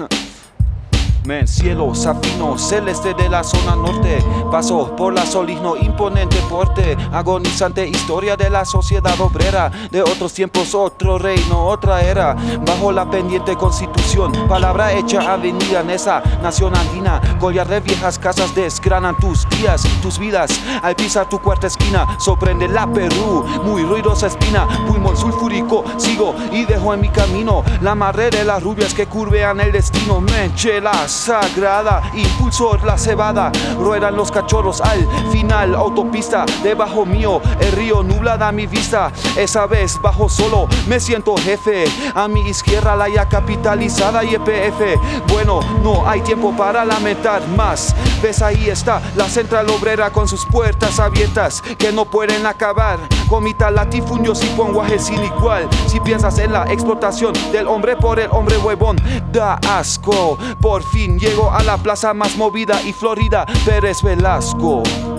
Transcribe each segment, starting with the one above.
Men, cielo safino, celeste de la zona norte. Paso por la Soligno, imponente porte. Agonizante historia de la sociedad obrera. De otros tiempos, otro reino, otra era. Bajo la pendiente constitución, palabra hecha avenida en esa nación andina. Collar de viejas casas desgranan tus días y tus vidas. Al pisar tu cuarta esquina, sorprende la Perú. Muy ruidosa espina, pulmón sulfúrico. Sigo y dejo en mi camino la madre de las rubias que curvean el destino. Menchelas sagrada, impulsor la cebada, ruedan los cachorros al final, autopista debajo mío, el río nublada mi vista, esa vez bajo solo, me siento jefe, a mi izquierda la ya capitalizada YPF, bueno, no hay tiempo para lamentar más, ves ahí está la central obrera con sus puertas abiertas, que no pueden acabar, con mi tal latifundios y lenguaje sin igual, si piensas en la explotación del hombre por el hombre huevón, da asco, por fin llego a la plaza más movida y florida, Pérez Velasco.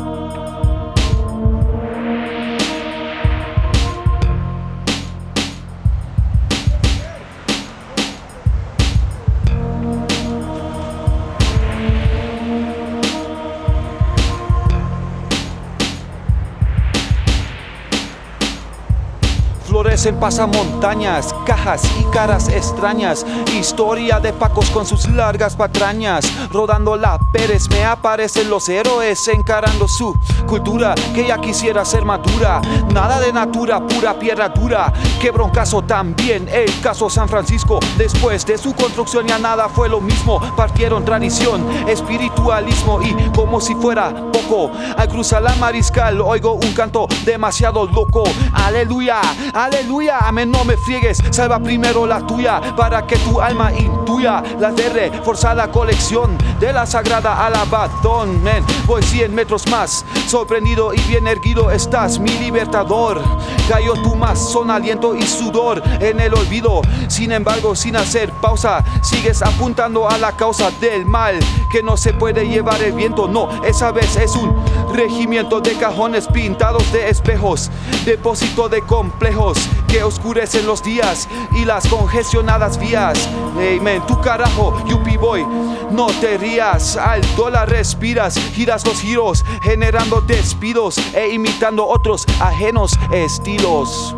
Florecen pasamontañas, cajas y caras extrañas, historia de pacos con sus largas patrañas, rodando la Pérez me aparecen los héroes encarando su cultura que ya quisiera ser madura, nada de natura, pura piedra dura, qué broncazo también el caso San Francisco, después de su construcción ya nada fue lo mismo, partieron tradición, espiritualismo y como si fuera poco, al cruzar la Mariscal oigo un canto demasiado loco, aleluya, aleluya, amén, no me friegues, salva primero la tuya, para que tu alma intuya la de reforzada colección de la sagrada alabadón, men, voy 100 metros más, sorprendido y bien erguido estás, mi libertador, cayó tu más son aliento y sudor en el olvido, sin embargo, sin hacer pausa, sigues apuntando a la causa del mal, que no se puede llevar el viento, no, esa vez es un regimiento de cajones pintados de espejos, depósito de complejos que oscurecen los días y las congestionadas vías. Hey man, tu carajo, yuppie boy, no te rías, al dólar respiras, giras los giros, generando despidos e imitando otros ajenos estilos.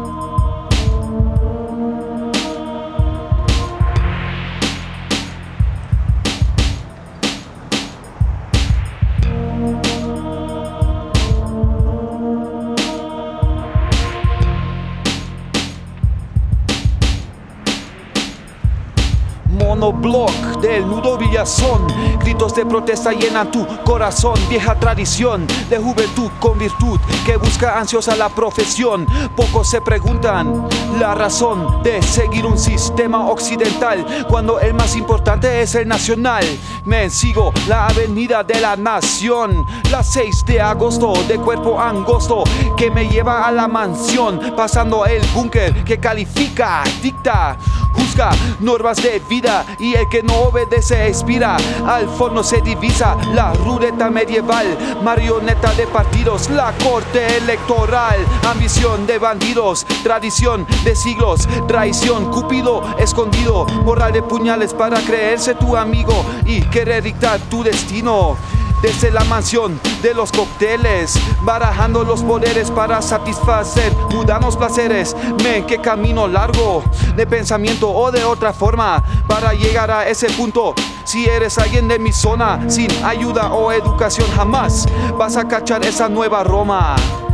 Monobloc del nudo Villazón, gritos de protesta llenan tu corazón, vieja tradición de juventud con virtud que busca ansiosa la profesión. Pocos se preguntan la razón de seguir un sistema occidental cuando el más importante es el nacional. Me sigo la avenida de la nación, la 6 de agosto de cuerpo angosto que me lleva a la mansión, pasando el búnker que califica, dicta, juzga normas de vida y el que no obedece expira. Al fondo se divisa la ruleta medieval, marioneta de partidos, la corte electoral, ambición de bandidos, tradición de siglos, traición, Cúpido escondido, moral de puñales para creerse tu amigo y querer dictar tu destino. Desde la mansión de los cócteles, barajando los poderes para satisfacer mundanos placeres. Men, qué camino largo de pensamiento o de otra forma para llegar a ese punto. Si eres alguien de mi zona, sin ayuda o educación jamás vas a cachar esa nueva Roma.